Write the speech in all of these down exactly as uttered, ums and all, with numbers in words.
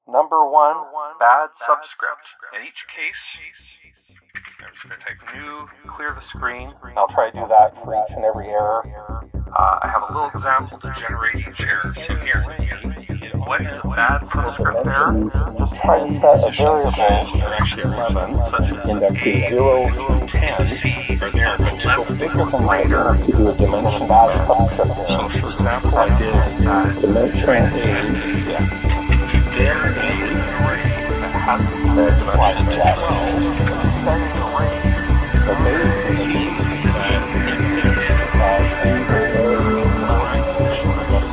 Number one, bad subscript. In each case, I'm just going to type new, clear the screen. I'll try to do that for each and every error. Uh, I have a little example to generate each error. So here, what is a bad subscript error? Just try to set a variable, or actually eleven, such as index zero through ten, are there, but to go bigger than that, you have to do a dimension bad subscript. So for example, I did uh, dimension A, yeah. Then A, that has the dimension to twelve, setting the range. Okay, you can see that it thinks that A is very defined function, I guess.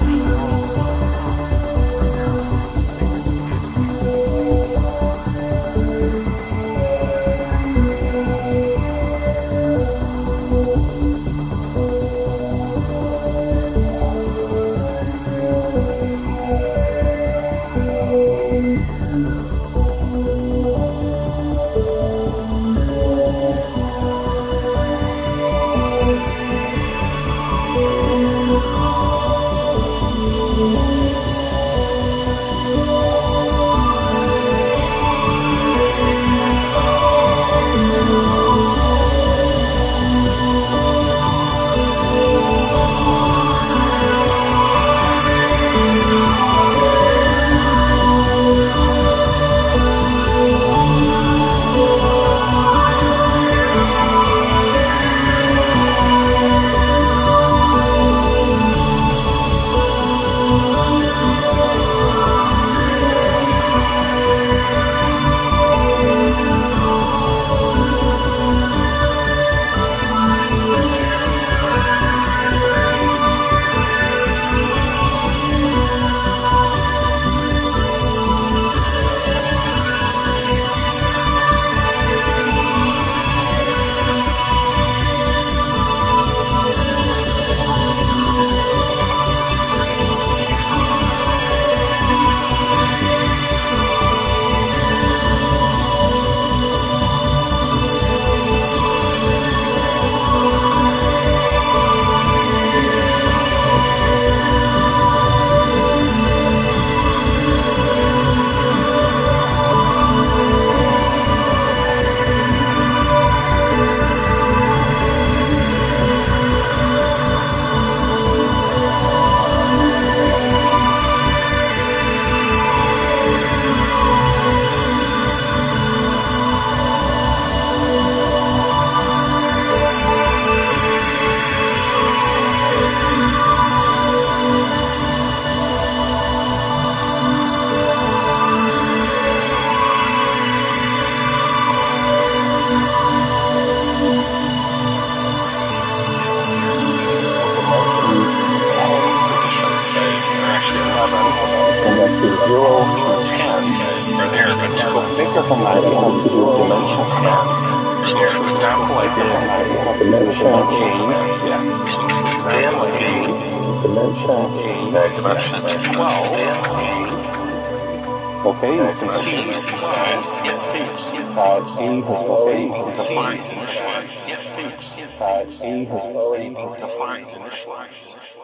Index is zero through ten are there, but to go bigger than that, you have to do dimension ten. So for example, I did dimension A, yeah. So for example, A, dimension A, dimension to twelve. Okay, you can see that it thinks that A has already been defined initially. It thinks that A has already been defined initially.